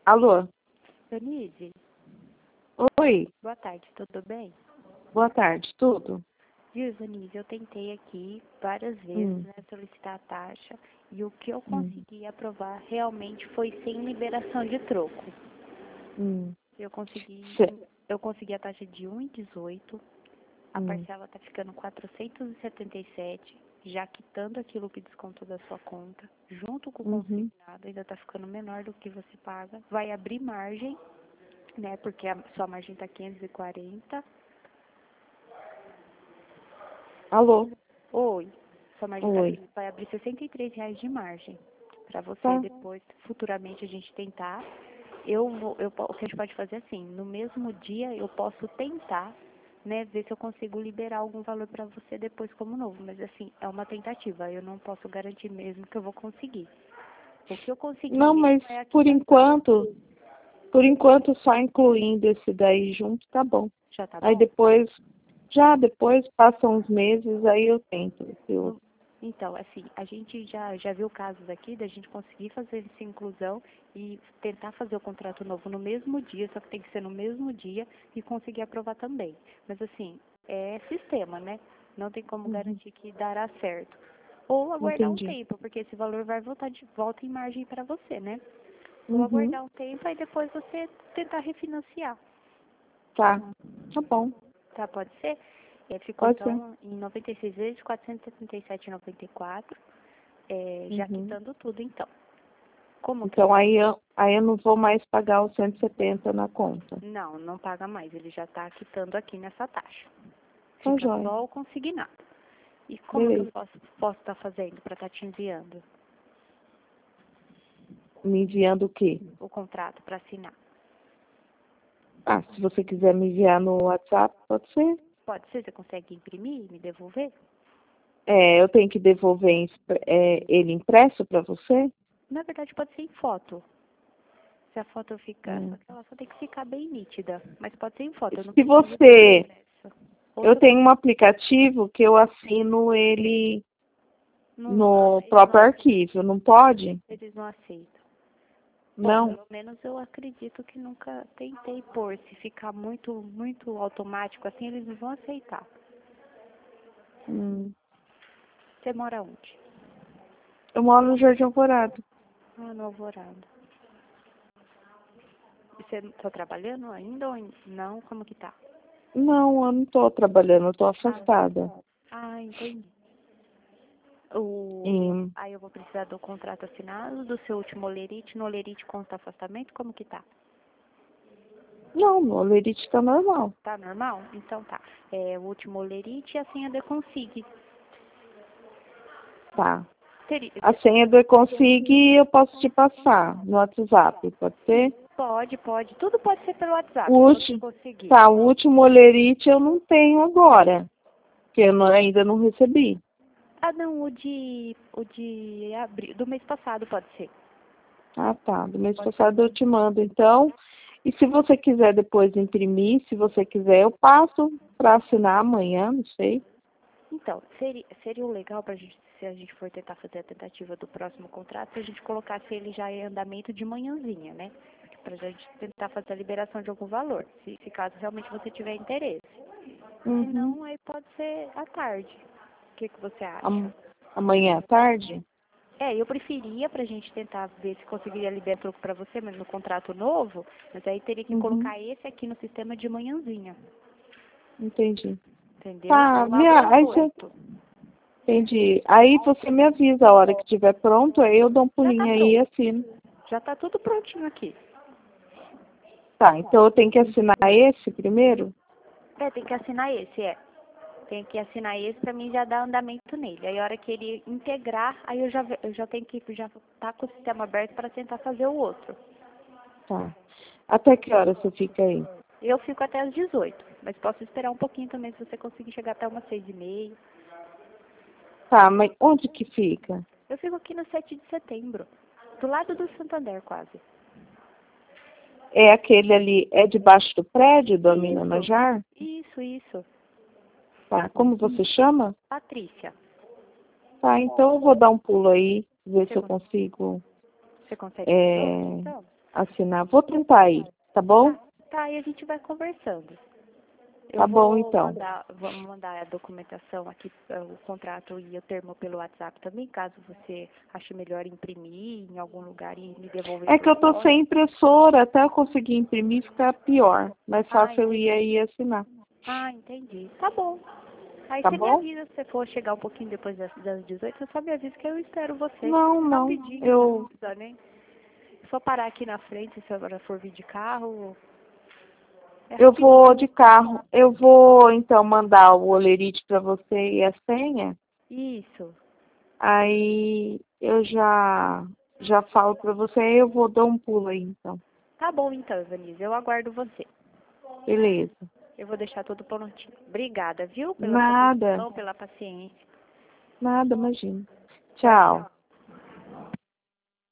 Alô? Denise, Oi, boa tarde, tudo bem? boa tarde, tudo? Viu, Denise, eu tentei aqui várias vezes, Hum, né, solicitar a taxa e o que eu hum, consegui aprovar realmente foi sem liberação de troco. hum, Eu consegui, cê- eu consegui a taxa de 1,18, a hum, parcela tá ficando 477, já quitando aquilo que descontou da sua conta, junto com o uhum. consignado, ainda tá ficando menor do que você paga. Vai abrir margem, né, porque a sua margem tá 540. Alô? Oi, sua margem Oi, vai abrir R$ 63 de margem para você tá? depois, futuramente, a gente tentar. O que a gente pode fazer é assim, no mesmo dia eu posso tentar, né, ver se eu consigo liberar algum valor para você depois como novo, mas assim, é uma tentativa, eu não posso garantir mesmo que eu vou conseguir. O que eu consegui Não, mesmo mas é a por quitação. enquanto, por enquanto só incluindo esse daí junto, tá bom. Já tá Aí bom? depois, já depois passam uns meses, aí eu tento. Eu, No- Então, assim, a gente já viu casos aqui da gente conseguir fazer essa inclusão e tentar fazer o contrato novo no mesmo dia, só que tem que ser no mesmo dia e conseguir aprovar também. Mas, assim, é sistema, né? Não tem como uhum, garantir que dará certo. Ou aguardar um entendi. tempo, porque esse valor vai voltar de volta em margem para você, né? Ou Uhum, aguardar um tempo e depois você tentar refinanciar. tá, tá bom, Tá, pode ser? Ficou pode ser. então em 96 vezes 477,94, já Uhum. quitando tudo então. Como que Então aí eu não vou mais pagar os 170 na conta. não, não paga mais, ele já está quitando aqui nessa taxa. Tá Fica joia, só o consignado. E como que eu beleza. posso estar fazendo para estar te enviando Me enviando o quê? o contrato para assinar? Ah, se você quiser me enviar no WhatsApp, pode ser. Pode ser, você consegue imprimir e me devolver? É, eu tenho que devolver ele impresso para você? Na verdade pode ser em foto. Se a foto ficar, Hum. só que ela só tem que ficar bem nítida. Mas pode ser em foto, eu não Se preciso que seja você. impressa. Ou Eu se eu tenho um aplicativo que eu assino ele não, no eles não próprio arquivo, não pode? eles não aceitam. Bom, Não? pelo menos eu acredito que nunca tentei pôr. Se ficar muito automático assim, eles não vão aceitar. Hum. Você mora onde? Eu moro no Jardim Alvorada. Ah, no Alvorada. E você tá trabalhando ainda ou não? Como que tá? Não, eu não estou trabalhando, eu estou Ah, afastada. entendi. E- Aí eu vou precisar do contrato assinado, do seu último olerite. No olerite consta afastamento, como que tá? Não, no Olerite está normal. Tá normal? Então tá. O último olerite e a senha de Consig. Tá. Teria, A senha do Econsig eu posso te passar no WhatsApp, pode ser? pode. Tudo pode ser pelo O WhatsApp, se você último, conseguir. tá, o último olerite eu não tenho agora, que eu ainda não recebi. Ah, não, o de abril, do mês passado pode ser. Ah, tá. Do mês Pode ser. passado eu te mando, então. E se você quiser depois imprimir, se você quiser, eu passo para assinar amanhã, não sei. Então, seria o legal pra gente, se a gente for tentar fazer a tentativa do próximo contrato, se a gente colocasse ele já em andamento de manhãzinha, né? Pra gente tentar fazer a liberação de algum valor, se caso realmente você tiver interesse. Se Uhum. não, aí pode ser à tarde. O que você acha? Am- Amanhã à tarde? Eu preferia pra gente tentar ver se conseguiria liberar troco pra você, mas no contrato novo, mas aí teria que Uhum. colocar esse aqui no sistema de manhãzinha, entendi. entendeu? Tá, Eu abro às aí você, 8. entendi. Aí você me avisa a hora que estiver pronto, aí eu dou um Já tá pulinho aí e pronto. assino. Já tá tudo prontinho aqui. Tá, então eu tenho que assinar esse primeiro? Tem que assinar esse. Tem que assinar esse pra mim já dar andamento nele. Aí a hora que ele integrar, aí eu já tenho que já tá com o sistema aberto para tentar fazer o outro. Tá. Até que hora você fica aí? Eu fico até às 18, mas posso esperar um pouquinho também se você conseguir chegar até umas 6h30. Tá, mas onde que fica? Eu fico aqui no 7 de setembro, do lado do Santander quase. É aquele ali, é debaixo do prédio do Amina Isso, Najar? isso. Tá, como você chama? Patrícia, Tá, então eu vou dar um pulo aí, ver você, se eu con- consigo. você consegue ir pronto É... então? assinar. Vou tentar aí, tá bom? Tá, e a gente vai conversando. Tá bom, então. Vamos mandar a documentação aqui, o contrato e o termo pelo WhatsApp também, caso você ache melhor imprimir em algum lugar e me devolver É por que eu tô fora. sem impressora, até eu conseguir imprimir fica pior. Mais fácil eu ir aí e assinar. Ah, entendi. Tá bom. Aí Tá você me bom? avisa se você for chegar um pouquinho depois das 18, você só me avisa que eu espero você. Não. Rapidinho, não precisa nem. Só parar aqui na frente, se agora for vir de carro. É Eu vou rapidinho. de carro. Eu vou, então, mandar o olerite para você e a senha. Isso. Aí eu já falo para você, aí eu vou dar um pulo aí, então. Tá bom então, Ivanise. Eu aguardo você. Beleza. Eu vou deixar tudo prontinho. Obrigada, viu? Pela sua Nada, atenção, pela paciência. nada, imagina. Tchau, Tchau. tchau.